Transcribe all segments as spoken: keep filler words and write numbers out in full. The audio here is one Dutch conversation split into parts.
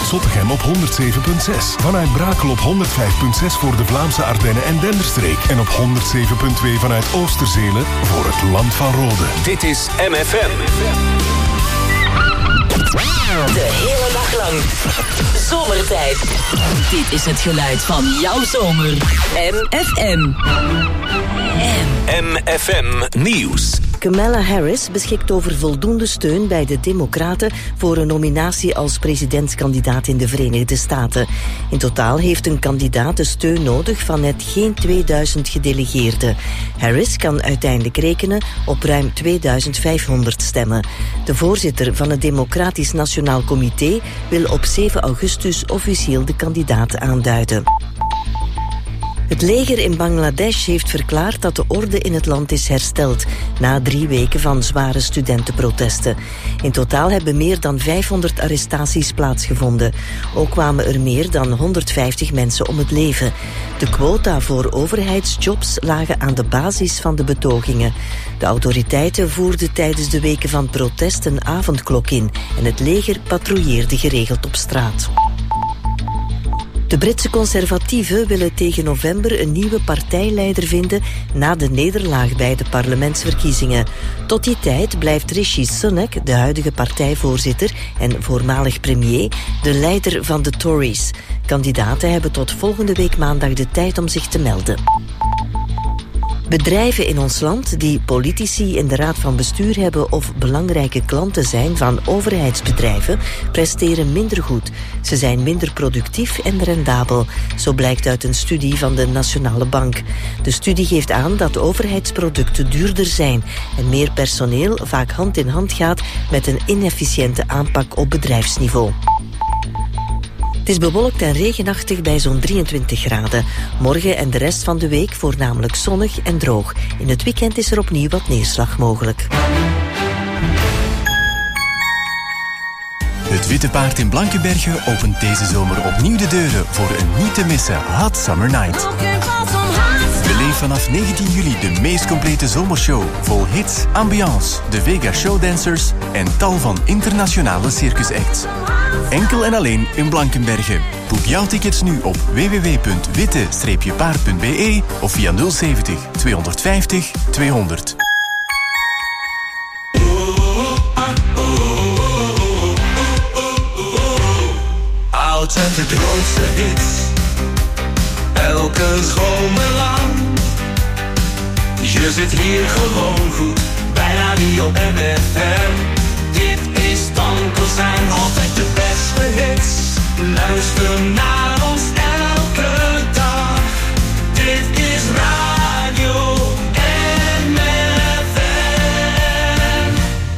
Zottegem op honderd zeven komma zes. Vanuit Brakel op honderd vijf komma zes voor de Vlaamse Ardennen en Denderstreek. En op honderd zeven komma twee vanuit Oosterzelen voor het land van Rode. Dit is M F M. De hele dag lang. Zomertijd. Dit is het geluid van jouw zomer. M F M. M F M Nieuws. Kamala Harris beschikt over voldoende steun bij de Democraten voor een nominatie als presidentskandidaat in de Verenigde Staten. In totaal heeft een kandidaat de steun nodig van net geen tweeduizend gedelegeerden. Harris kan uiteindelijk rekenen op ruim tweeduizend vijfhonderd stemmen. De voorzitter van het Democratisch Nationaal Comité wil op zeven augustus officieel de kandidaat aanduiden. Het leger in Bangladesh heeft verklaard dat de orde in het land is hersteld na drie weken van zware studentenprotesten. In totaal hebben meer dan vijfhonderd arrestaties plaatsgevonden. Ook kwamen er meer dan honderdvijftig mensen om het leven. De quota voor overheidsjobs lagen aan de basis van de betogingen. De autoriteiten voerden tijdens de weken van protest een avondklok in en het leger patrouilleerde geregeld op straat. De Britse conservatieven willen tegen november een nieuwe partijleider vinden na de nederlaag bij de parlementsverkiezingen. Tot die tijd blijft Rishi Sunak, de huidige partijvoorzitter en voormalig premier, de leider van de Tories. Kandidaten hebben tot volgende week maandag de tijd om zich te melden. Bedrijven in ons land die politici in de raad van bestuur hebben of belangrijke klanten zijn van overheidsbedrijven, presteren minder goed. Ze zijn minder productief en rendabel. Zo blijkt uit een studie van de Nationale Bank. De studie geeft aan dat overheidsproducten duurder zijn en meer personeel vaak hand in hand gaat met een inefficiënte aanpak op bedrijfsniveau. Het is bewolkt en regenachtig bij zo'n drieëntwintig graden. Morgen en de rest van de week voornamelijk zonnig en droog. In het weekend is er opnieuw wat neerslag mogelijk. Het Witte Paard in Blankenberge opent deze zomer opnieuw de deuren voor een niet te missen Hot Summer Night. Beleef vanaf negentien juli de meest complete zomershow vol hits, ambiance, de Vega Showdancers en tal van internationale circusacts. Enkel en alleen in Blankenberge. Boek jouw tickets nu op w w w punt witte paard punt b e of via nul zeventig tweehonderdvijftig tweehonderd. Oud en de grootste hits, elke zomer lang. Je zit hier gewoon goed, bij Radio M F M. Dit is Tankelstein, altijd de beste hits. Luister naar ons elke dag. Dit is Radio M F M.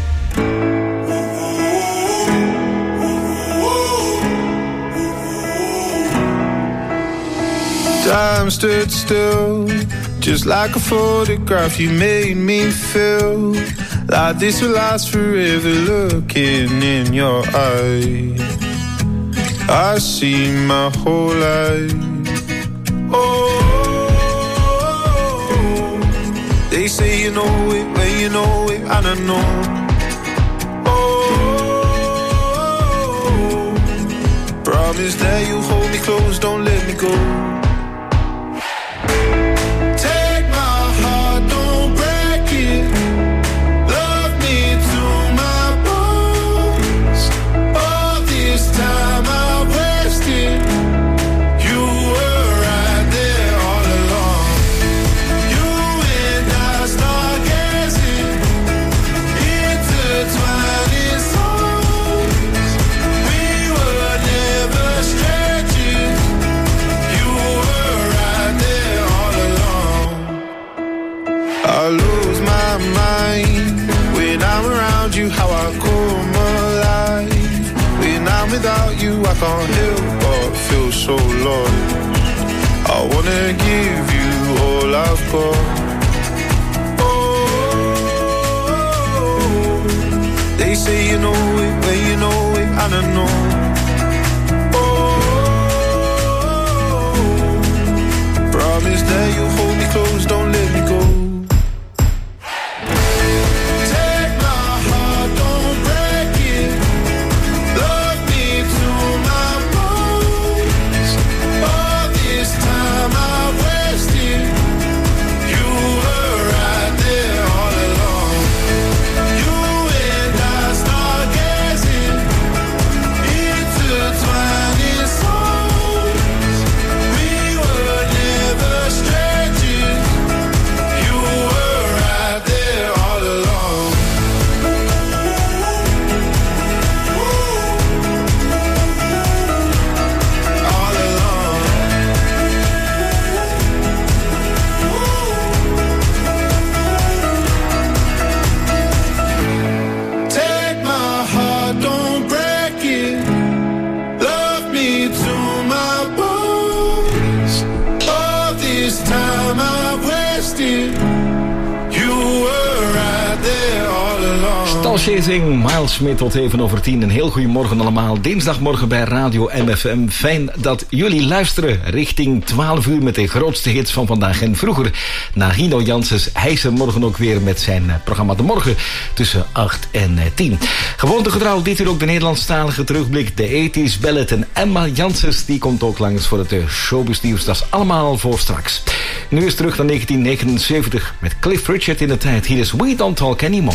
Time stood still, just like a photograph. You made me feel like this will last forever. Looking in your eyes, I see my whole life. Oh, they say you know it when you know it, and I know. Oh, promise that you hold me close, don't let me go. I lose my mind when I'm around you, how I come alive. When I'm without you, I can't help but feel so lost. I wanna give you all I've got. Oh, they say you know it when you know it, and I know. Oh, promise that you'll hold me close, don't let me go. My Chasing, Miles Smith tot even over tien. Een heel goedemorgen allemaal. Dinsdagmorgen bij Radio M F M. Fijn dat jullie luisteren. Richting twaalf uur met de grootste hits van vandaag en vroeger. Nagino Janssens, hij is er morgen ook weer met zijn programma De Morgen tussen acht en tien. Gewoontegetrouw dit uur ook de Nederlandstalige terugblik. De ethisch Ballet en Emma Janssens, die komt ook langs voor het showbiz nieuws. Dat is allemaal voor straks. Nu is terug naar negentien negenenzeventig met Cliff Richard in de tijd. Hier is We Don't Talk Anymore.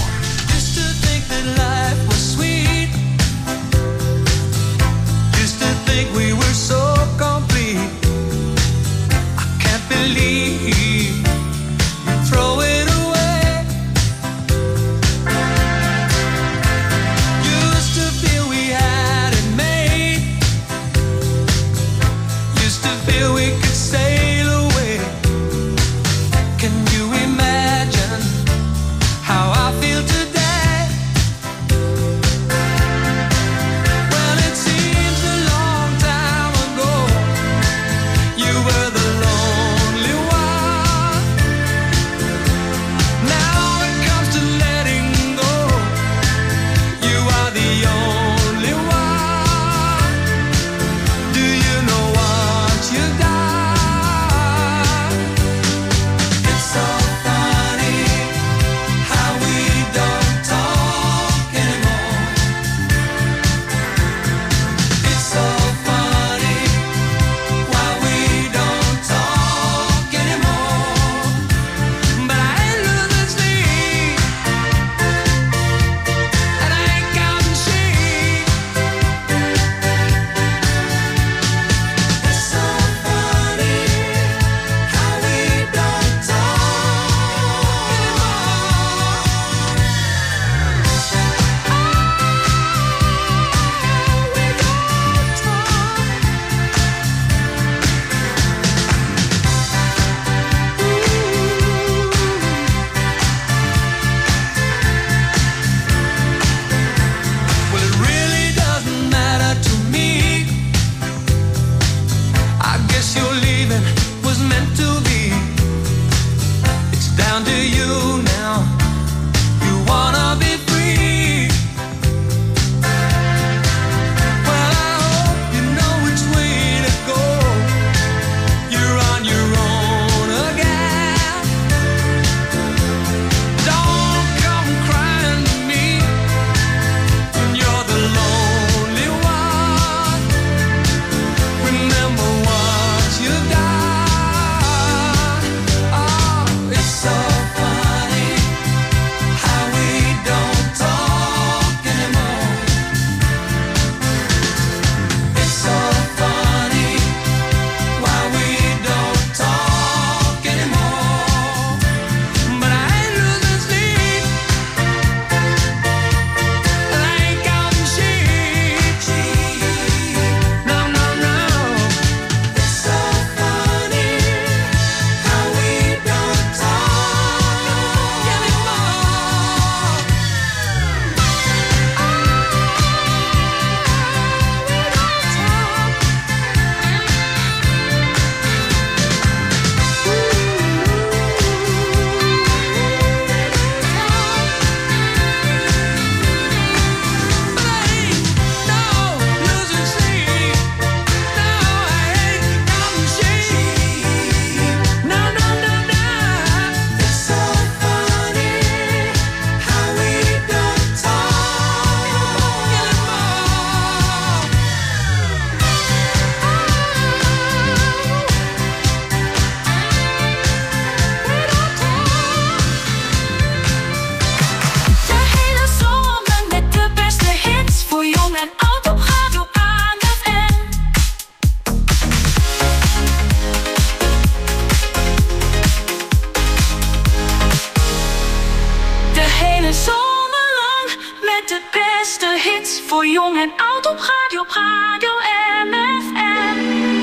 voor jong en oud op radio, op radio M F M.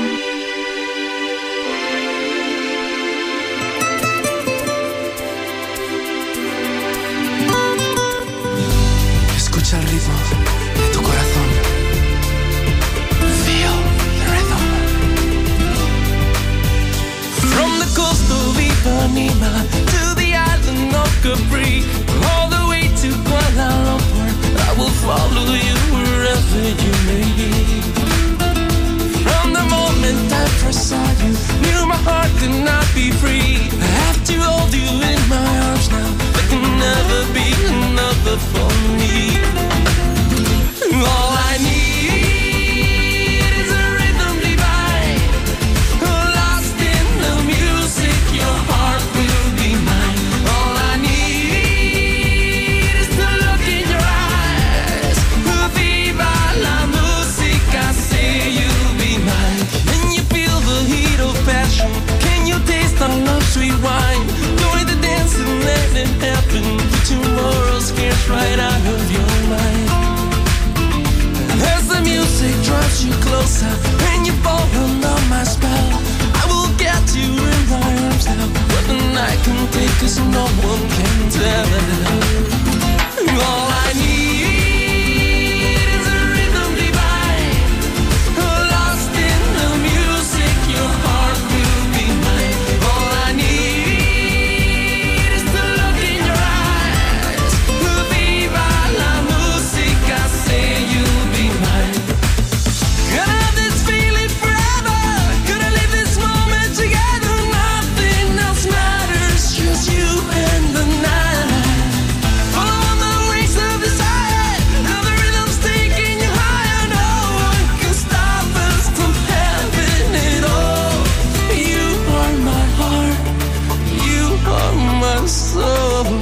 Escucha el ritmo de tu corazón. Feel the rhythm. From the coast of Ipanema to the island of Capri, all the way to Kuala Lumpur. together for me. All I need is a rhythm divine, lost in the music, your heart will be mine. All I need is to look in your eyes, viva la musica, say you'll be mine. Can you feel the heat of passion? Can you taste our love sweet wine? Don't need to dance and let it happen. Tomorrow's scares right out of your mind. As the music drives you closer and you fall under my spell, I will get you in my arms now. What the night can take us, no one can tell. All I need is a rhythm divine, lost in the music, your heart will be mine. All I need is to look in your eyes, viva la musica, say you'll be mine. Gonna have this feeling forever, gonna live this moment together. Nothing else matters, just you and the night. Follow on the wings of desire, now the rhythm's taking you higher. No one can stop us from having it all. You are my heart, you are my soul.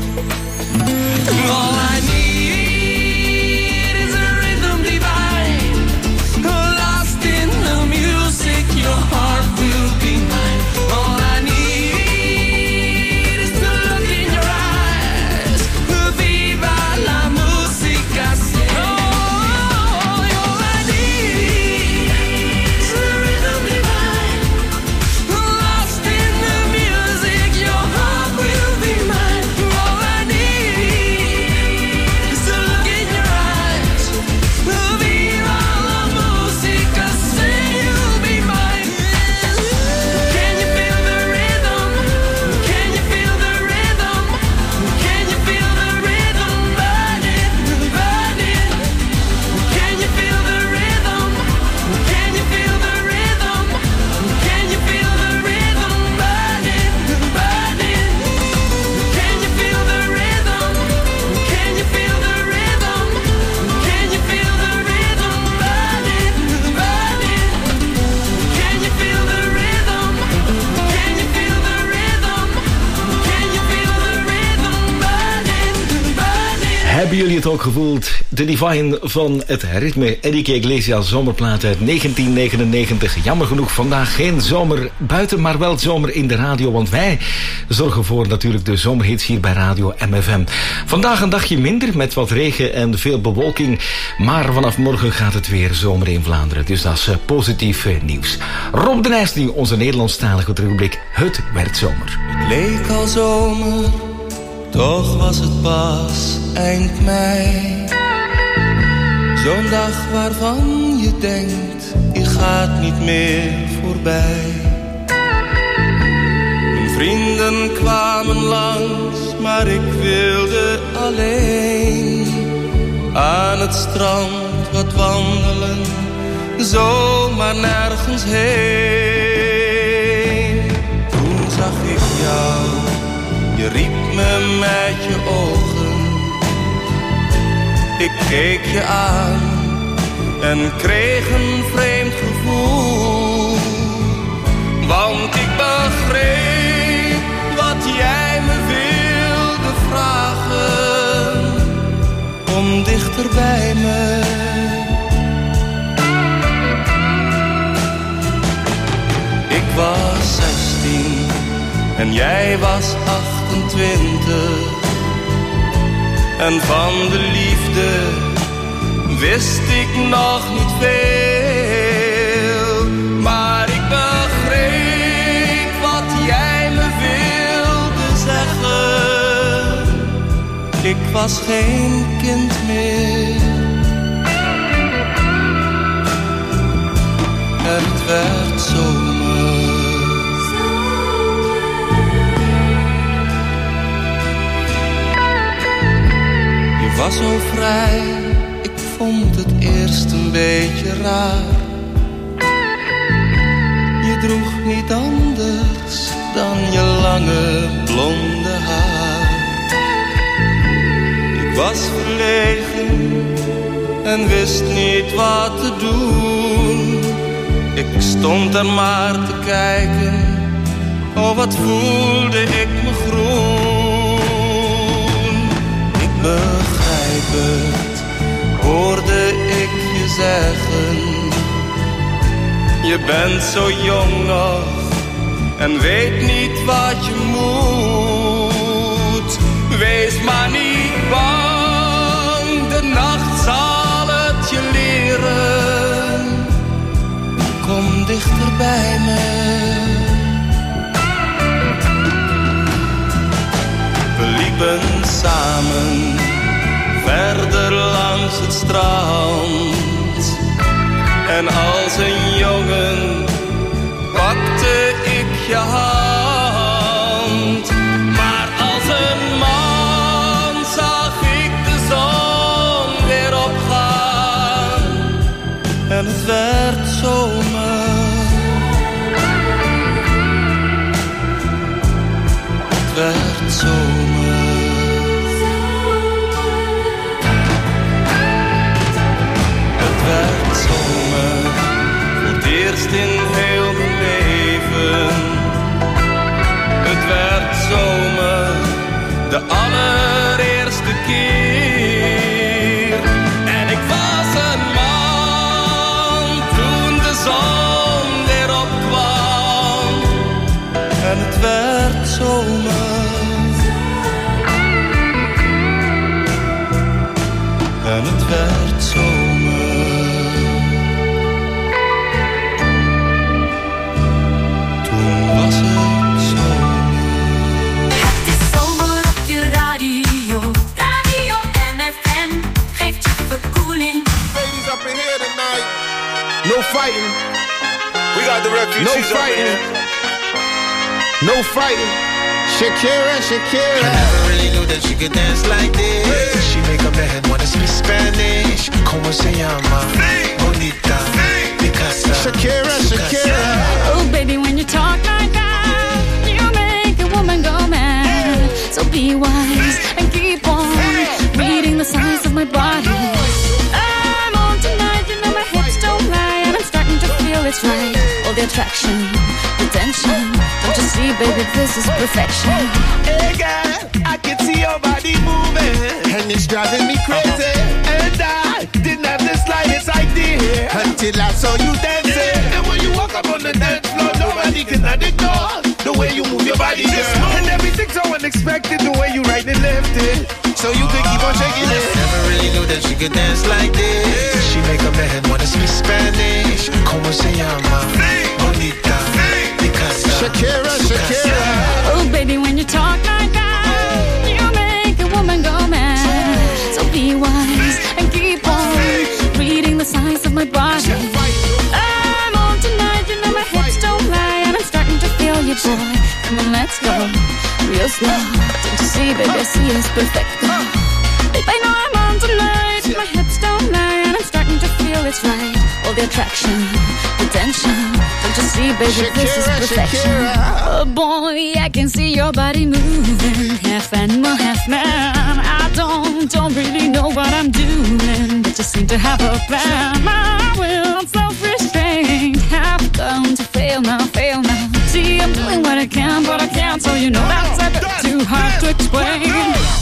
All I need is a rhythm divine, lost in the music, your heart will be mine. All I need is to look in your eyes, viva la musica, say. Oh, all I need is a rhythm divine, lost in the music, your heart will be mine. All I need is to look in your eyes, viva la musica, say you'll be mine. Can you feel the rhythm? Can you feel the rhythm? Can you feel the rhythm burning, burning? Can you feel the rhythm? Can you feel the rhythm? Can you feel the rhythm burning, burning? Can you feel the rhythm? Can you feel the rhythm? Can you feel the rhythm burning, burning? Can you feel the rhythm? Can you feel the rhythm? Can you feel the rhythm burning, burning? Hebben jullie het ook gevoeld? De Divine van het ritme. Enrique Iglesias, zomerplaat uit negentien negenennegentig. Jammer genoeg vandaag geen zomer buiten, maar wel zomer in de radio. Want wij zorgen voor natuurlijk de zomerhits hier bij Radio M F M. Vandaag een dagje minder met wat regen en veel bewolking. Maar vanaf morgen gaat het weer zomer in Vlaanderen. Dus dat is uh, positief uh, nieuws. Rob de Nijs nu, onze Nederlandstalige terugblik. Het werd zomer. Het leek al zomer, toch was het pas eind mei. Zo'n dag waarvan je denkt, die gaat niet meer voorbij. Mijn vrienden kwamen langs, maar ik wilde alleen aan het strand wat wandelen, zomaar nergens heen. Toen zag ik jou, je riep me met je ogen. Ik keek je aan en kreeg een vreemd gevoel. Want ik begreep wat jij me wilde vragen. Kom dichter bij me. Ik was zestien en jij was achtentwintig. En van de liefde wist ik nog niet veel. Maar ik begreep wat jij me wilde zeggen. Ik was geen kind meer. Het werd zomer. Je was zo vrij, ik vond het eerst een beetje raar. Je droeg niet anders dan je lange blonde haar. Ik was verlegen en wist niet wat te doen. Ik stond er maar te kijken, oh wat voelde ik me groen. Ik begrijp het, hoorde ik je zeggen. Je bent zo jong nog en weet niet wat je moet. Wees maar niet bang, de nacht zal het je leren. Kom dichter bij me. We liepen samen verder langs het strand. En als een jongen pakte ik je hand. Maar als een man zag ik de zon weer opgaan. En het werd zomer. Het werd zomer. Het werd zomer. Voor het eerst in heel mijn leven. Het werd zomer, de allereerste keer. En ik was een man toen de zon weer opkwam. En het werd zomer. En het werd zomer. Toen was het zomer. Het is zomer op je radio. Radio M F M geeft je verkoeling. Ladies up in here tonight. No fighting. We got the refugees. No fighting. No fighting. Shakira, Shakira. I never really knew that she could dance like this. She make up her head wanna speak Spanish. Como se llama? Bonita. Picasa. Shakira, Shakira. Oh, baby, when you talk like that, you make a woman go mad. So be wise and keep on reading the signs of my body. I'm on tonight, you know my hips don't lie, and I'm starting to feel it's right. All the attraction, the tension. Don't you see, baby, this is perfection. Hey girl, I can see your body moving, And it's driving me crazy. and I didn't have the slightest idea Until I saw you dancing. And when you walk up on the dance floor, nobody can ignore the way you move your body, girl. And everything's so unexpected, the way you right and left it, So you could keep on shaking it. Never really knew that she could dance like this. She make up her head wanna speak Spanish. Como se llama? Bonita. Picasa. Shakira, Shakira. Oh, baby, when you talk like that, you make a woman go mad. So be wise and keep on reading the signs of my body. I'm on tonight, you know my hips don't lie, and I'm starting to feel you, boy. Come on, let's go real slow. Don't you see, baby, I see it's perfect. Babe, I know I'm on tonight. My hips don't lie, and I'm starting to feel it's right. All the attraction, the tension. Don't you see, baby, this is Shakira, perfection. Shakira. Oh boy, I can see your body moving, half animal, half man. I don't, don't really know what I'm doing, but just seem to have a plan. My will, I'm self-restrained, have come to fail now, fail now. See, I'm doing what I can, but I can't, so you know that's a bit too hard to explain. Let's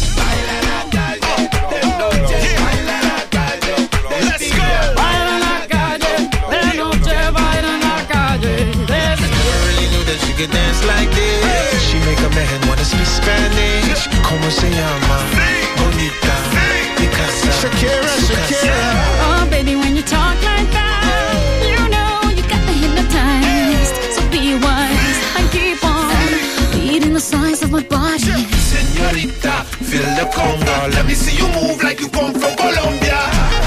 go! Baila en la calle, de noche baila en la calle. There's Never really knew that she could dance like this. She make up her head wanna speak Spanish. Como se llama? Bonita. Picasa. Shakira, Shakira. Oh, baby, when you talk like that, you know you got me hypnotized. So be wise and keep on reading the signs of my body. Señorita, feel the conga. Let me see you move like you come from Colombia.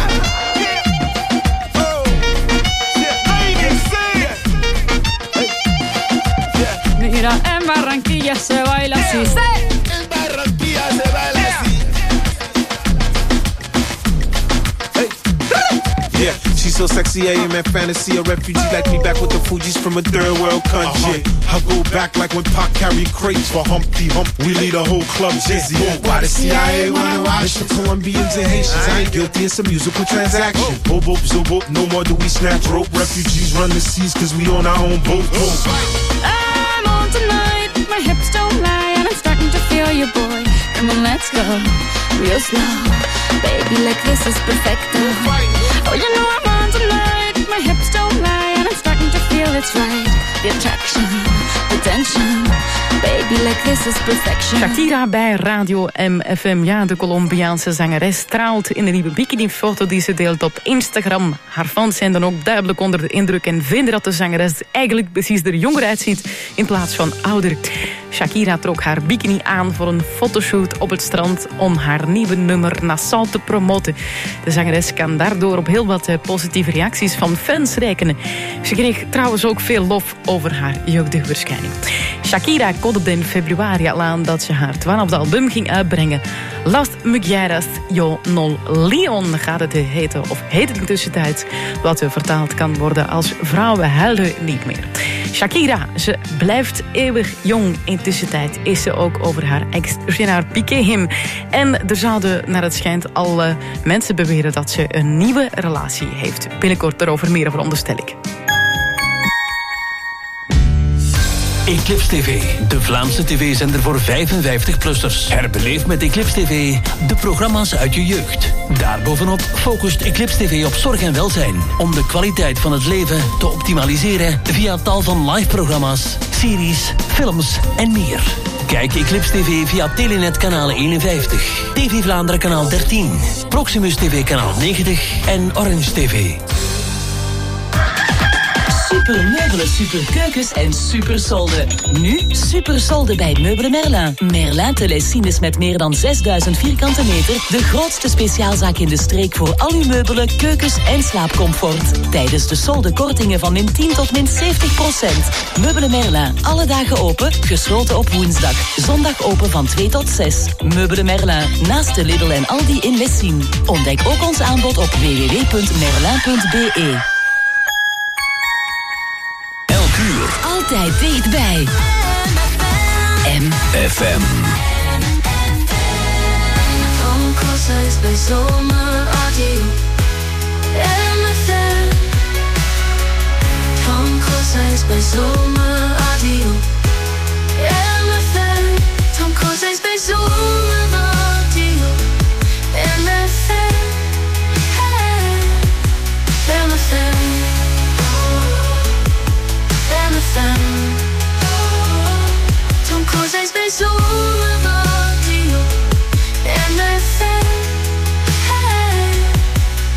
Mira, en Barranquilla se baila así. En Barranquilla se baila así. Yeah, she She's so sexy, I am in fantasy. A refugee like me back with the Fugees from a third world country. Uh-huh. I go back like when Pac carried crates for Humpty Hump. We lead a whole club dizzy. Why the C I A wanna watch the Colombians and Haitians? I ain't guilty, it's a musical transaction. Boop, boop, zo, boop, no more do we snatch rope. Refugees run the seas cause we on our own boat. I'm on tonight, my hips don't lie, and I'm starting to feel you, boy. Come on, let's go, real slow. Baby, like this is perfecto. Oh, you know I'm on tonight, my hips don't lie, and I'm starting to feel it's right. The attraction, the tension. Baby, like this is perfection. Shakira bij Radio M F M. Ja, de Colombiaanse zangeres straalt in de nieuwe bikini-foto die ze deelt op Instagram. Haar fans zijn dan ook duidelijk onder de indruk en vinden dat de zangeres eigenlijk precies er jonger uitziet in plaats van ouder. Shakira trok haar bikini aan voor een fotoshoot op het strand om haar nieuwe nummer Nassau te promoten. De zangeres kan daardoor op heel wat positieve reacties van fans rekenen. Ze kreeg trouwens ook veel lof over haar jeugdige verschijning. Shakira kondigde in februari al aan dat ze haar twaalfde album ging uitbrengen. Las Mujeres Yo No Leon gaat het heten, of heet het in tussentijd, wat vertaald kan worden als vrouwen huilen niet meer. Shakira, ze blijft eeuwig jong. In tussentijd is ze ook over haar ex Gerard Piqué him. En er zouden naar het schijnt al uh, mensen beweren dat ze een nieuwe relatie heeft. Binnenkort erover meer, veronderstel ik. Eclipse T V, de Vlaamse tv-zender voor vijfenvijftig-plussers. Herbeleef met Eclipse T V de programma's uit je jeugd. Daarbovenop focust Eclipse T V op zorg en welzijn, om de kwaliteit van het leven te optimaliseren via tal van live-programma's, series, films en meer. Kijk Eclipse T V via Telenet kanaal eenenvijftig, T V Vlaanderen kanaal dertien, Proximus T V kanaal negentig en Orange T V. Super meubelen, super keukens en super solden. Nu super solden bij Meubelen Merlin. Merlin Telesines met meer dan zesduizend vierkante meter. De grootste speciaalzaak in de streek voor al uw meubelen, keukens en slaapcomfort. Tijdens de solden kortingen van min tien tot min zeventig procent. Meubelen Merlin, alle dagen open, gesloten op woensdag. Zondag open van twee tot zes. Meubelen Merlin, naast de Lidl en Aldi in Lessien. Ontdek ook ons aanbod op w w w punt merlin punt b e. Altijd dichtbij. M F M. Van Koolshuis bij Zomerradio. M F M. Van Koolshuis bij Zomerradio. M F M. Van Koolshuis bij Zomerradio. M F M. M F M. M F M. Tom Koolshuis bij Zomerradio. M F M.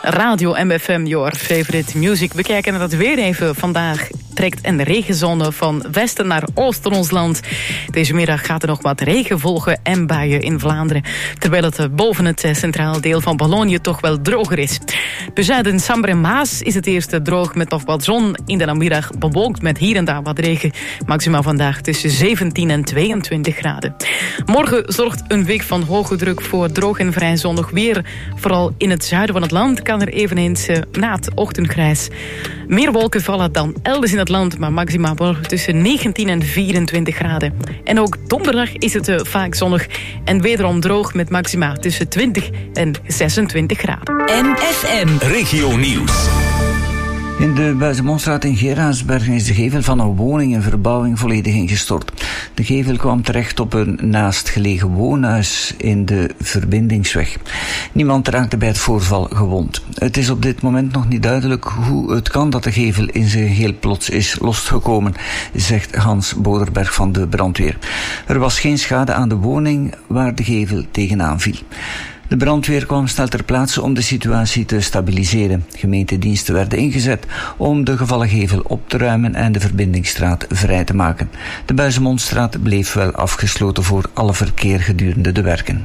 Radio M F M, your favorite music. We kijken naar het weer even. Vandaag trekt een regenzone van westen naar oosten ons land. Deze middag gaat er nog wat regen volgen en buien in Vlaanderen. Terwijl het boven het centraal deel van Wallonië toch wel droger is. Bezuiden Sambre en Maas is het eerste droog met nog wat zon. In de namiddag bewolkt met hier en daar wat regen. Maxima vandaag tussen zeventien en tweeëntwintig graden. Morgen zorgt een week van hoge druk voor droog en vrij zonnig weer. Vooral in het zuiden van het land kan er eveneens uh, na het ochtendgrijs meer wolken vallen dan elders in het land, maar maxima morgen tussen negentien en vierentwintig graden. En ook donderdag is het uh, vaak zonnig en wederom droog met maxima tussen twintig en zesentwintig graden. M F M Regio Nieuws. In de Buizenmonstraat in Geraardsbergen is de gevel van een woning en verbouwing volledig ingestort. De gevel kwam terecht op een naastgelegen woonhuis in de verbindingsweg. Niemand raakte bij het voorval gewond. Het is op dit moment nog niet duidelijk hoe het kan dat de gevel in zijn geheel plots is losgekomen, zegt Hans Boderberg van de brandweer. Er was geen schade aan de woning waar de gevel tegenaan viel. De brandweer kwam snel ter plaatse om de situatie te stabiliseren. Gemeentediensten werden ingezet om de gevallen gevel op te ruimen en de verbindingsstraat vrij te maken. De Buizenmondstraat bleef wel afgesloten voor alle verkeer gedurende de werken.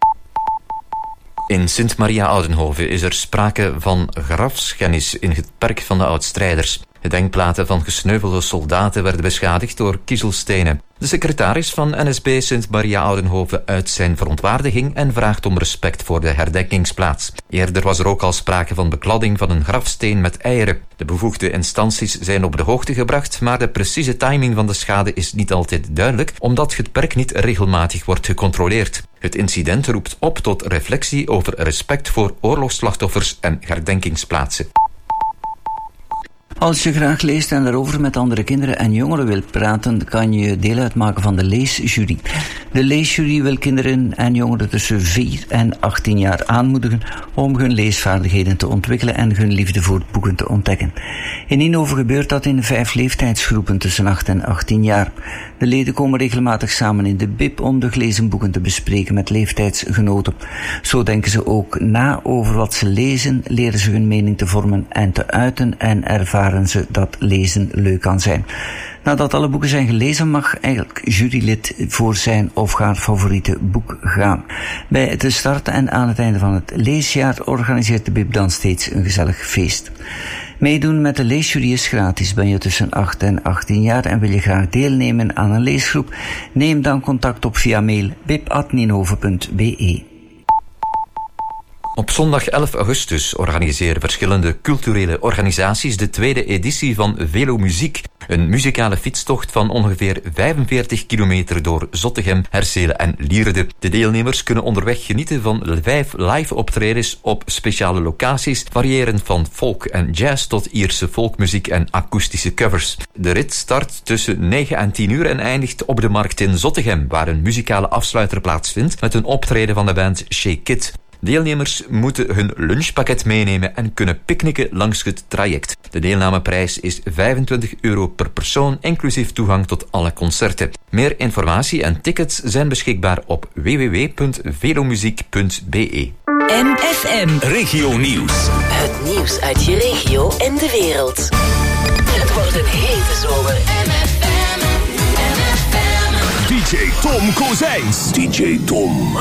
In Sint-Maria-Oudenhoven is er sprake van grafschennis in het perk van de oud-strijders. Gedenkplaten van gesneuvelde soldaten werden beschadigd door kiezelstenen. De secretaris van N S B Sint-Maria-Oudenhoven uit zijn verontwaardiging en vraagt om respect voor de herdenkingsplaats. Eerder was er ook al sprake van bekladding van een grafsteen met eieren. De bevoegde instanties zijn op de hoogte gebracht, maar de precieze timing van de schade is niet altijd duidelijk, omdat het perk niet regelmatig wordt gecontroleerd. Het incident roept op tot reflectie over respect voor oorlogsslachtoffers en herdenkingsplaatsen. Als je graag leest en daarover met andere kinderen en jongeren wilt praten, kan je deel uitmaken van de leesjury. De leesjury wil kinderen en jongeren tussen vier en achttien jaar aanmoedigen om hun leesvaardigheden te ontwikkelen en hun liefde voor boeken te ontdekken. In Eindhoven gebeurt dat in vijf leeftijdsgroepen tussen acht en achttien jaar. De leden komen regelmatig samen in de B I B om de gelezen boeken te bespreken met leeftijdsgenoten. Zo denken ze ook na over wat ze lezen, leren ze hun mening te vormen en te uiten en ervaren ze dat lezen leuk kan zijn. Nadat alle boeken zijn gelezen mag elk jurylid voor zijn of haar favoriete boek gaan. Bij de start en aan het einde van het leesjaar organiseert de B I B dan steeds een gezellig feest. Meedoen met de leesjury is gratis. Ben je tussen acht en achttien jaar en wil je graag deelnemen aan een leesgroep? Neem dan contact op via mail bib at nienhoven punt b e. Op zondag elf augustus organiseren verschillende culturele organisaties de tweede editie van Velo Muziek. Een muzikale fietstocht van ongeveer vijfenveertig kilometer door Zottegem, Herselen en Lierde. De deelnemers kunnen onderweg genieten van vijf live optredens op speciale locaties, variërend van folk en jazz tot Ierse folkmuziek en akoestische covers. De rit start tussen negen en tien uur en eindigt op de markt in Zottegem, waar een muzikale afsluiter plaatsvindt met een optreden van de band Shake It. Deelnemers moeten hun lunchpakket meenemen en kunnen picknicken langs het traject. De deelnameprijs is vijfentwintig euro per persoon, inclusief toegang tot alle concerten. Meer informatie en tickets zijn beschikbaar op w w w punt velomuziek punt b e. M F M Regio Nieuws. Het nieuws uit je regio en de wereld. Het wordt een hete zomer. M F M, M F M. D J Tom Kozijns. D J Tom.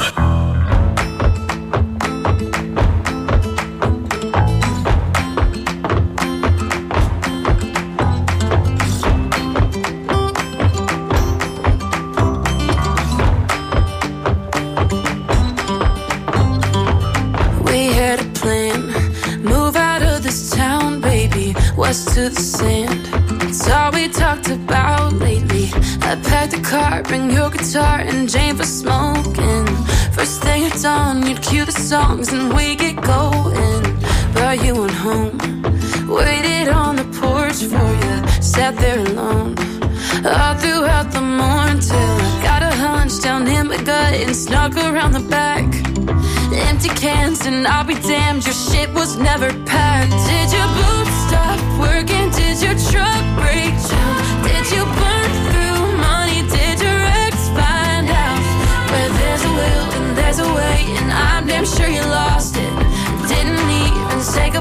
West to the sand, it's all we talked about lately. I packed the car, bring your guitar and Jane for smoking. First thing at dawn, you'd cue the songs and we get going. But you went home, waited on the porch for you, sat there alone all throughout the morning till I got a hunch down in my gut and snuck around the back. Empty cans and I'll be damned, your shit was never packed. Did your boots stop working? Did your truck break down? Did you burn through money? Did your ex find out? Where there's a will and there's a way, and I'm damn sure you lost it. Didn't even say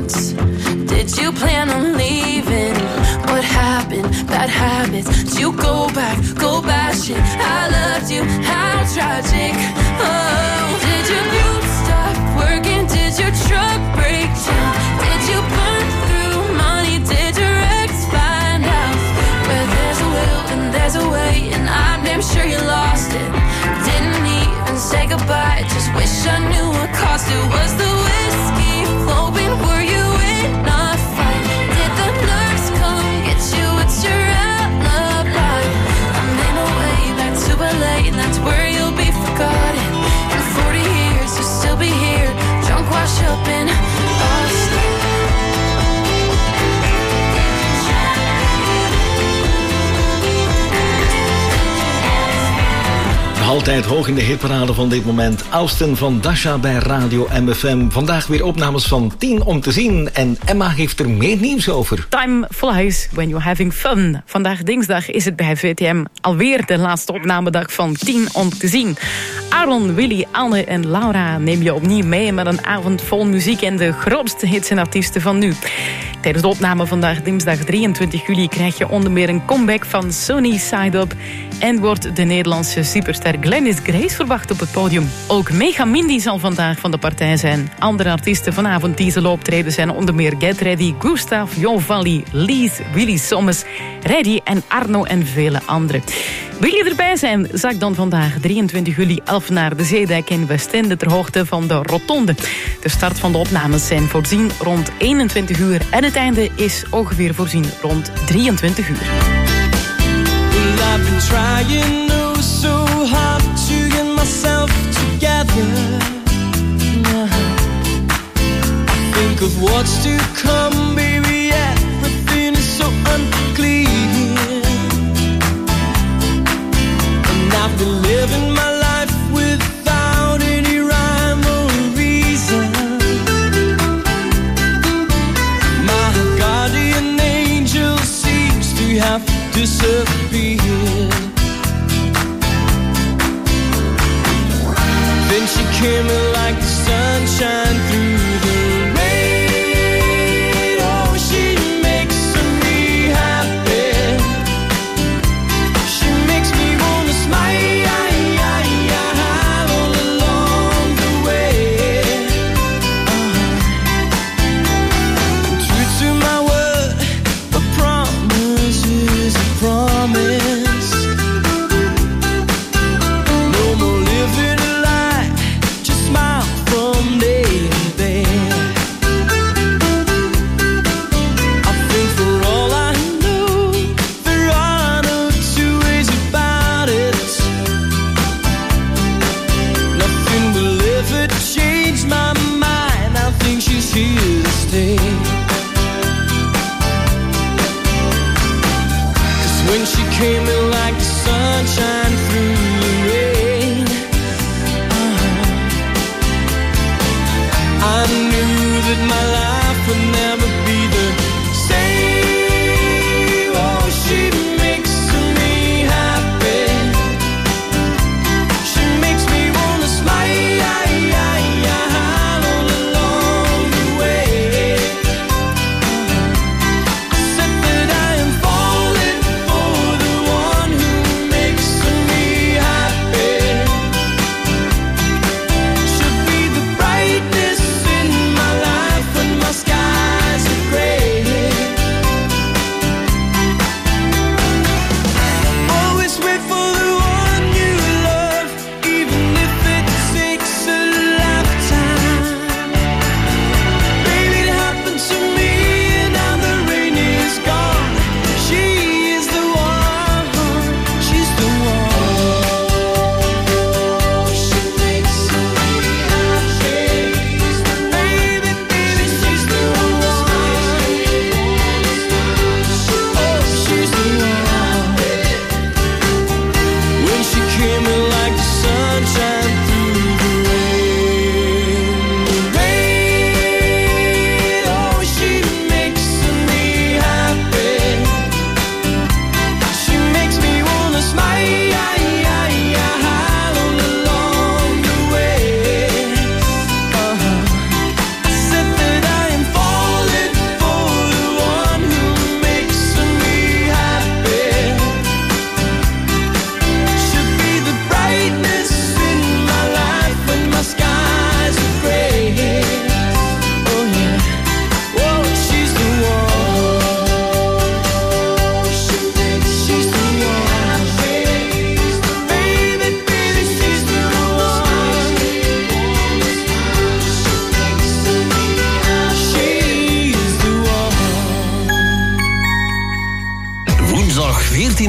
once. Did you plan on leaving? What happened? Bad habits. Did you go back? Go bash it. I loved you. How tragic. Oh, did your mute stop working? Did your truck break down? Did you burn through money? Did your ex find out? Where there's a will and there's a way, and I'm damn sure you lost it. Didn't even say goodbye. Just wish I knew what cost it. Was the whiskey flowing? Were you in a fight? Did the nurse come get you? It's your alibi. I'm in a way back to L A, and that's where you'll be forgotten. In forty years, you'll still be here, drunk, wash up in Boston. Altijd hoog in de hitparade van dit moment. Austin van Dasha bij Radio M F M. Vandaag weer opnames van tien om te zien. En Emma heeft er meer nieuws over. Time flies when you're having fun. Vandaag dinsdag is het bij V T M alweer de laatste opnamedag van tien om te zien. Aaron, Willy, Anne en Laura neem je opnieuw mee met een avond vol muziek en de grootste hits en artiesten van nu. Tijdens de opname vandaag dinsdag drieëntwintig juli krijg je onder meer een comeback van Sony Side Up en wordt de Nederlandse superster Glennis Grace verwacht op het podium. Ook Mega Mindy zal vandaag van de partij zijn. Andere artiesten vanavond die zullen optreden zijn onder meer Get Ready, Gustav, Jo Valli, Lies, Willy Sommes, Reddy en Arno en vele anderen. Wil je erbij zijn? Zak dan vandaag drieëntwintig juli elf naar de Zeedijk in Westende ter hoogte van de Rotonde. De start van de opnames zijn voorzien rond eenentwintig uur en het einde is ongeveer voorzien rond drieëntwintig uur. Well, I've been trying oh so hard to get myself together. I think of what's to come, baby, everything is so unclear. I've been living my life without any rhyme or reason. My guardian angel seems to have disappeared. Then she came in like the sunshine through the rain. Oh, she makes me happy. She makes me wanna smile.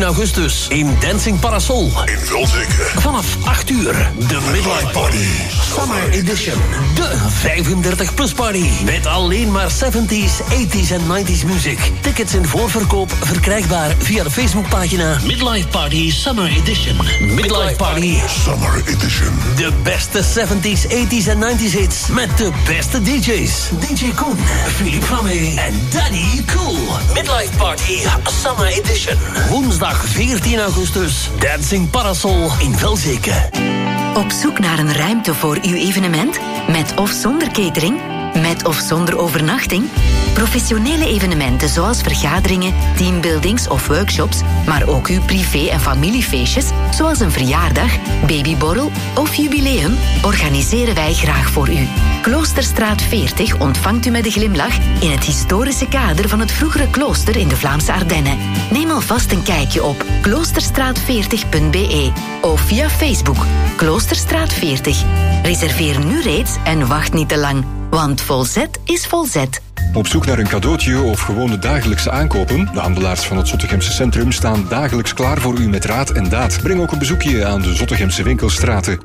augustus in Dancing Parasol. In Vulzeke. Vanaf acht uur, de Midlife Party. Summer Edition. De vijfendertig plus party. Met alleen maar zeventies, tachtiger en negentiger muziek. Tickets in voorverkoop verkrijgbaar via de Facebookpagina Midlife Party Summer Edition. Midlife Party Summer Edition. De beste zeventies, tachtiger en negentiger hits. Met de beste D J's. D J Koen, Philippe Flamme en Daddy Cool. Midlife Party Summer Edition. Woensdag veertien augustus. Dancing Parasol in Velzeke. Op zoek naar een ruimte voor uw evenement? Met of zonder catering? Met of zonder overnachting? Professionele evenementen zoals vergaderingen, teambuildings of workshops, maar ook uw privé- en familiefeestjes, zoals een verjaardag, babyborrel of jubileum, organiseren wij graag voor u. Kloosterstraat veertig ontvangt u met een glimlach in het historische kader van het vroegere klooster in de Vlaamse Ardennen. Neem alvast een kijkje op kloosterstraat veertig punt b e of via Facebook Kloosterstraat veertig. Reserveer nu reeds en wacht niet te lang, want volzet is volzet. Op zoek naar een cadeautje of gewoon de dagelijkse aankopen? De handelaars van het Zottegemse Centrum staan dagelijks klaar voor u met raad en daad. Breng ook een bezoekje aan de Zottegemse winkelstraten.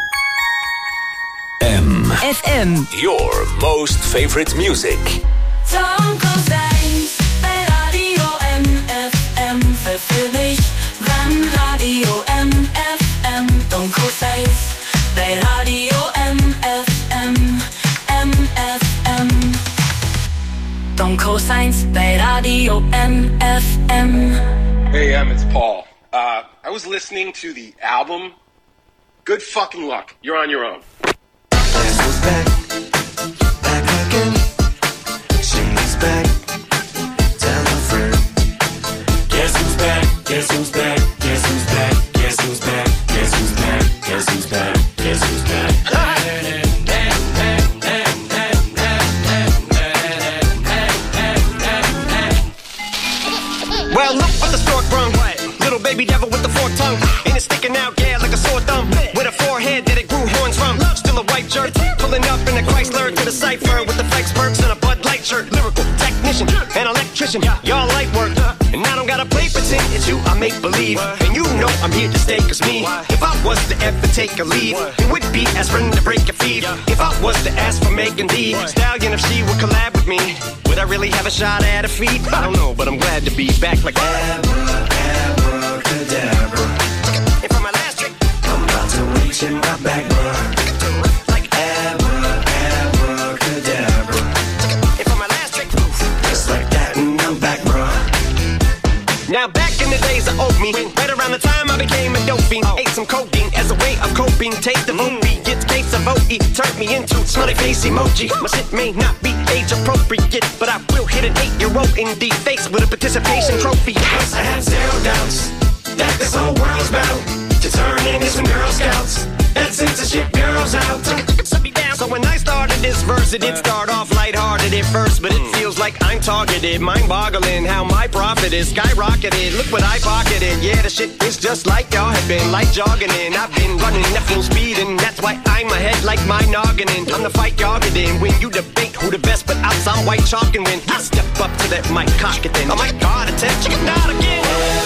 M. F M. Your most favorite music. Tom Kozijns bij Radio M F M. Vervullig van Radio M F M. Tom Kozijns bij Radio M F M. M F M. Tom Kozijns bij Radio M F M. Hey, Em, it's Paul. Uh, I was listening to the album. Good fucking luck. You're on your own. Guess who's back? Back again. She's back. Tell a friend. Guess who's back? Guess who's back? Guess who's back? Guess who's back? Guess who's back? Guess who's back? Guess who's back? Well, look what the stork brung. Little baby devil with the forked tongue. And it's sticking out, yeah, like a sore thumb. With a forehead that it grew horns from. Still a white jerk. Pulling up in a Chrysler to the cipher with the flex perks and a Bud Light shirt. Lyrical technician, an electrician. Y'all light work. And I don't gotta play pretend. It's you I make believe. And you know I'm here to stay, cause me. If I was to ever take a leave, it would be aspirin to break a feed. If I was to ask for Megan D Stallion, if she would collab with me, would I really have a shot at a feat? I don't know, but I'm glad to be back like Abra, Abracadabra. And for my last trick, I'm about to reach in my back, bruh. Like Abra, Abracadabra. And for my last trick, just like that, and I'm back, bruh. Now back in the days of oat me, right around the time I became a dope fiend, ate some codeine as a way of coping. Take the vote beat, get case of O E, turned me into smiley face emoji. My shit may not be age appropriate, but I will hit an eight-year-old in the face with a participation trophy. Yes, I have zero doubts that this whole world's bound to turn into some Girl Scouts and censorship girls out. So when I started this verse, it did start off lighthearted at first, but it feels like I'm targeted, mind-boggling how my profit is skyrocketed. Look what I pocketed, yeah, the shit is just like y'all have been, like jogging in. I've been running at full speed, and that's why I'm ahead like my noggin in. I'm the fight y'all get in when you debate who the best, but out some white chalk and win. I step up to that mic, cock it then. Oh my God, attempt, chicken out again.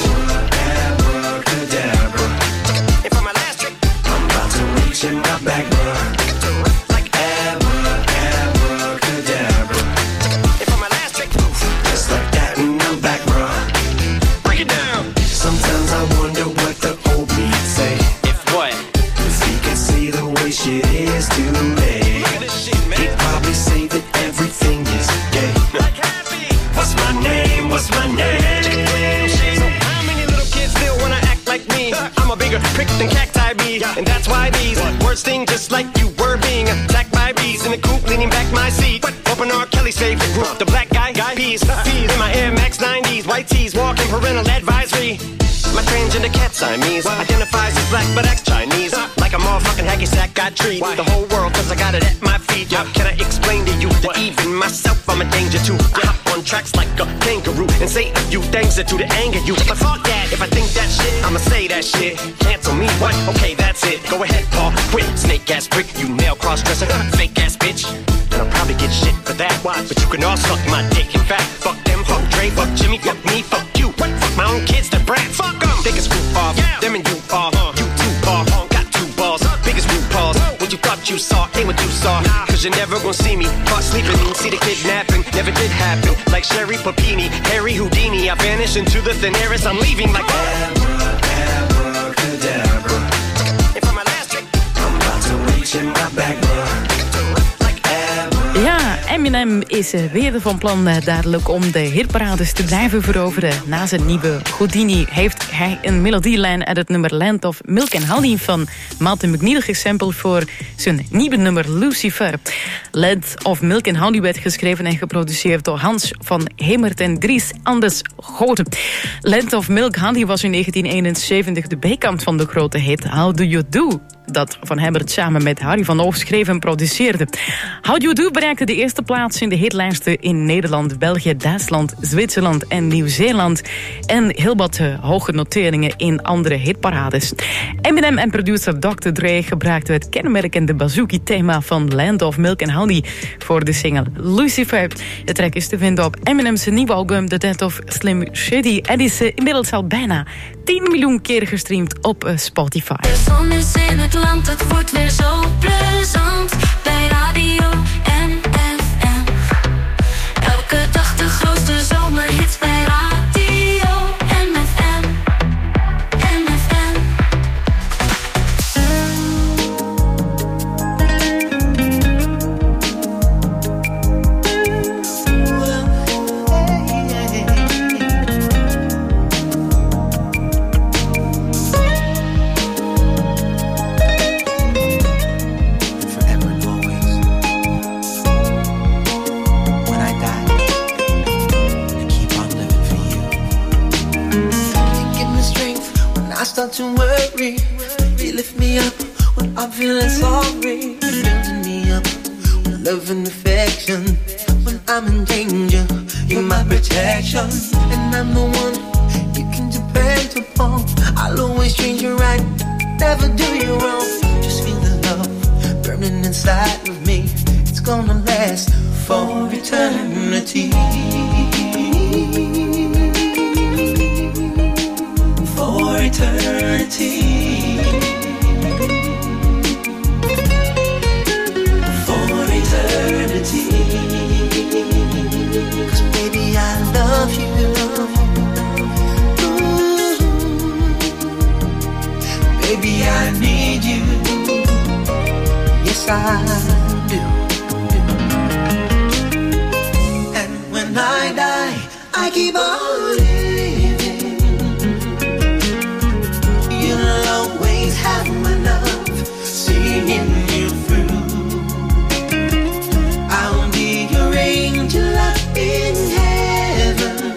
Abracadabra. And for my last trick, I'm about to reach in my back, bruh. Like Abra, Abracadabra. And for my last trick, just like that, and I'm back, bruh. Break it down. Sometimes I wonder what the old me say. If what? If he could see the way shit is today. Look at this shit, man. He'd probably say that everything is gay. Like happy. What's my name? What's my name? So how many little kids still wanna act like me? I'm a bigger prick than cacti bee, and that's why these words sting just like you were being attacked by bees in the coop, leaning back my seat. Open R. Kelly's favorite group, the black guy, guy peas. In my Air Max nineties, white tees, walking parental advisory. My transgender cat Siamese identifies as black but acts Chinese. Like a motherfucking hacky sack, I treat the whole world cause I got it at my feet. How can I explain to you that even myself I'm a danger to? I hop on tracks like a kangaroo and say a few things that do to anger you. But fuck that, if I think that shit, I'ma say that shit. Cancel me, what? Okay, that's it. Go ahead, Paul, quit. Snake ass prick, you nail cross-dresser, fake ass bitch. And I'll probably get shit for that. Why? But you can all suck my dick. In fact, fuck them, fuck Dre, fuck Jimmy, fuck me, fuck you. What? Fuck my own kids, the brat. Fuck 'em. you saw, ain't what you saw. Cause you're never gonna see me caught sleeping. See the kidnapping, never did happen. Like Sherry Papini, Harry Houdini. I vanish into the thin air as I'm leaving like Abracadabra. And for my last trick, I'm about to reach in my back, bro. Ja, Eminem is weer van plan uh, dadelijk om de hitparades te blijven veroveren. Na zijn nieuwe Houdini heeft hij een melodielijn uit het nummer Land of Milk and Honey van Martin McNeil gesampled voor zijn nieuwe nummer Lucifer. Land of Milk and Honey werd geschreven en geproduceerd door Hans van Hemert en Dries Anders Goden. Land of Milk Honey was in negentien eenenzeventig de bijkant van de grote hit How Do You Do, dat Van Hemert samen met Harry van Oof schreef en produceerde. How Do You Do bereikte de eerste plaats in de hitlijsten in Nederland, België, Duitsland, Zwitserland en Nieuw-Zeeland. En heel wat uh, hoge noteringen in andere hitparades. Eminem en producer dokter Dre gebruikten het kenmerkende bazooki-thema van Land of Milk and Honey voor de single Lucifer. De track is te vinden op Eminem's nieuwe album The Death of Slim Shady en is uh, inmiddels al bijna tien miljoen keer gestreamd op uh, Spotify. De zon is in het land, het wordt weer zo plezant. Bij Radio N F M. Elke dag de grootste zomerhits bij Radio N F M. N F M. Start to worry, you lift me up when I'm feeling sorry. You're building me up with love and affection. When I'm in danger, you're my protection. And I'm the one you can depend upon. I'll always treat you right, never do you wrong. Just feel the love burning inside of me. It's gonna last for eternity. For eternity. For eternity. 'Cause baby I love you. Ooh. Baby I need you. Yes I do. And when I die I keep on living. You'll always have my love, singing you through. I'll be your angel up in heaven.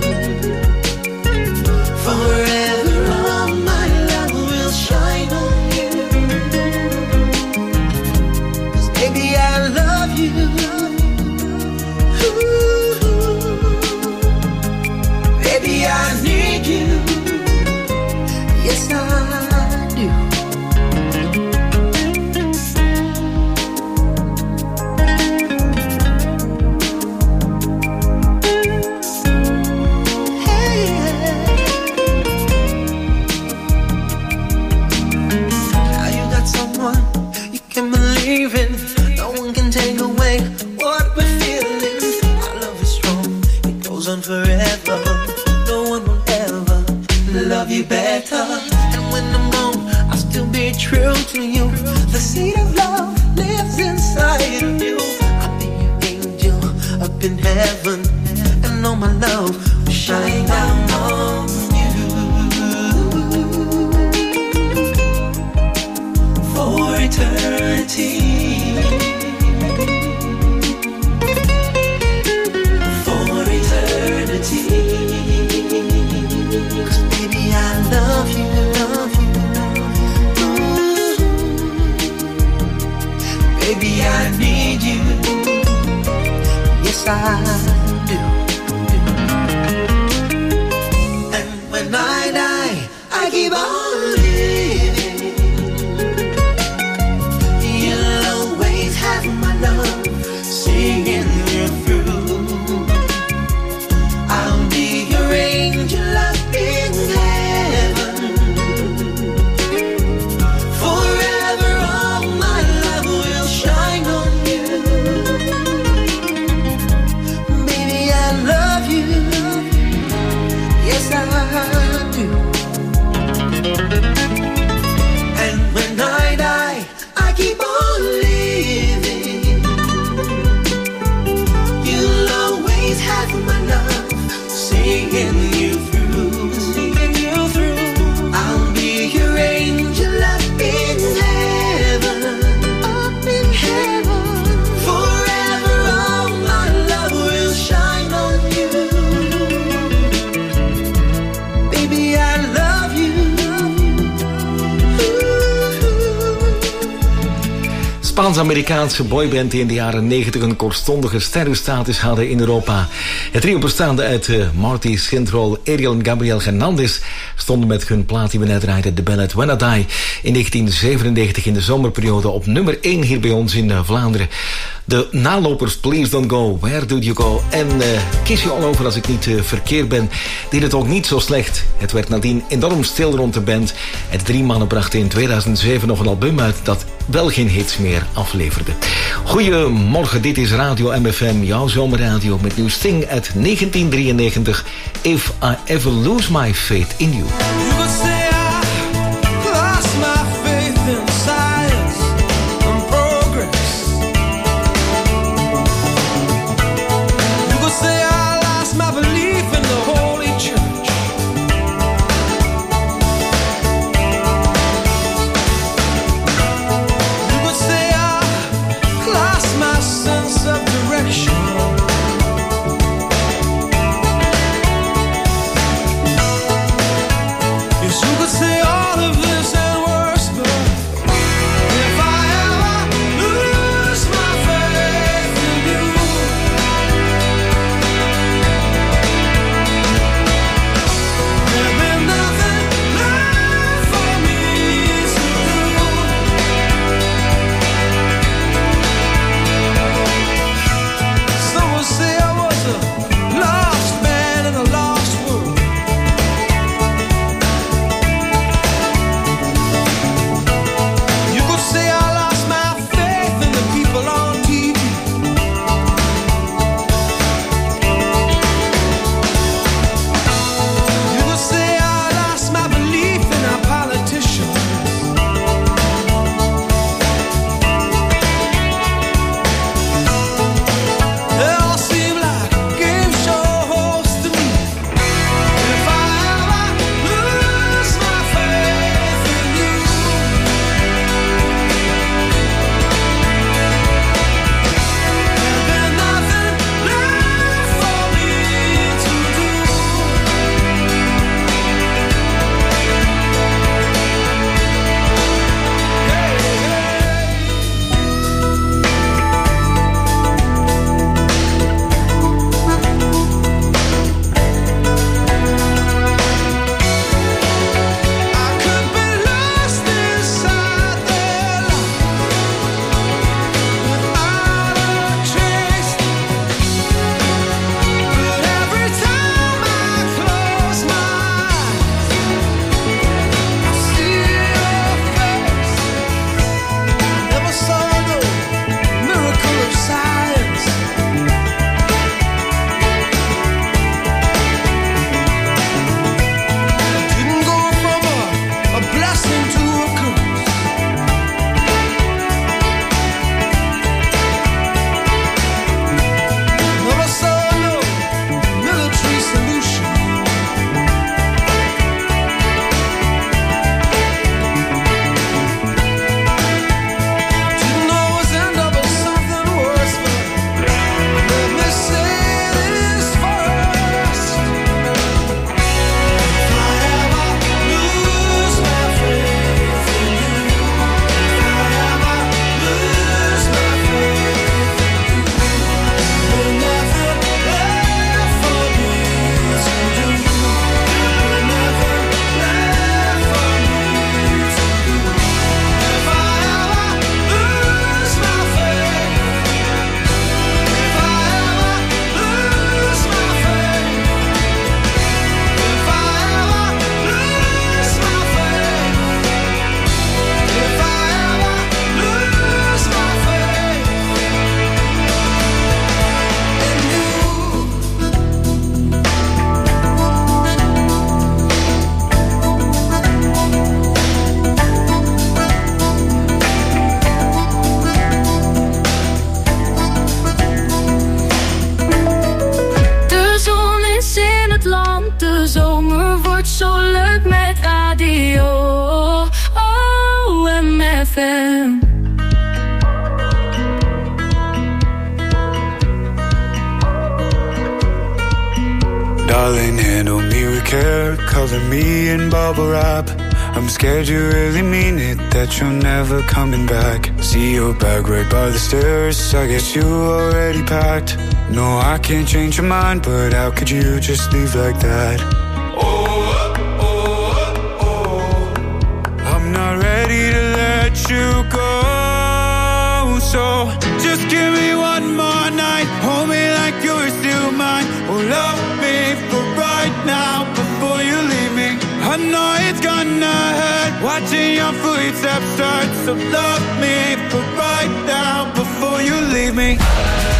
Forever all my love will shine on you. 'Cause baby I love you. Ooh. Baby I need you. Yes, I do. Hey, now you got someone you can believe in. No one can take away what we're feeling. Our love is strong, it goes on forever. No one will ever love you better. And when I'm gone, I'll still be true to you. The seed of love lives inside of you. I'll be your angel up in heaven. And all my love will shine down on you. For eternity. For eternity. I love you, love you. Ooh. Baby, I need you. Yes, I do. And when I die, I keep on living. You'll Spaans-Amerikaanse boyband die in de jaren negentig een kortstondige sterrenstatus hadden in Europa. Het trio bestaande uit uh, Marty Schintrol, Ariel en Gabriel Hernandez stonden met hun plaat die we net draaiden, de ballad When I Die, in negentien zevenennegentig in de zomerperiode op nummer één hier bij ons in uh, Vlaanderen. De nalopers Please Don't Go, Where Do You Go en uh, Kiss You All Over als ik niet uh, verkeerd ben, deed het ook niet zo slecht. Het werd nadien enorm stil rond de band. Het drie mannen brachten in tweeduizend zeven nog een album uit dat wel geen hits meer afleverde. Goedemorgen, dit is Radio M F M, jouw zomerradio met nieuw Sting uit negentien drieënnegentig. If I Ever Lose My Faith in You. You could say I lost my faith in science and progress. You could say I lost my belief in the Holy Church. You could say I lost my sense of direction. You could say all of this and worse, but if I ever lose my faith in you, there'll be nothing left for me to do. Some would say I was a lost man in a lost world. Say I lost my faith in the people on T V. You could say I lost my belief in our politicians. They all seem like game show hosts to me. If I ever lose my faith in you, there's nothing left for me to do. Hey, I could be lost inside their life without a trace. But every time I close my eyes, I see your face. Never saw no miracle of science. Didn't go from a, a blessing to a curse. Never saw no military solution. Didn't always end up in something worse. But let me say this first: if I ever lose my faith in you, if I ever lose my faith in you, there's nothing left for me to do. There's nothing left for me to do. If I ever lose my faith, if I ever lose my faith, if I ever lose my faith, if I ever lose my faith in you. De zon is in het land, de zomer wordt zo leuk met radio. Oh, M F M. Darling, handle me with care, color me in bubble wrap. I'm scared you really mean it, that you're never coming back. See your bag right by the stairs, I guess you already packed. No, I can't change your mind, but how could you just leave like that? Oh, oh, oh, oh. I'm not ready to let you go. So just give me one more night, hold me like you're still mine. Oh, love me for right now before you leave me. I know it's gonna hurt watching your footsteps start. So love me for right now before you leave me.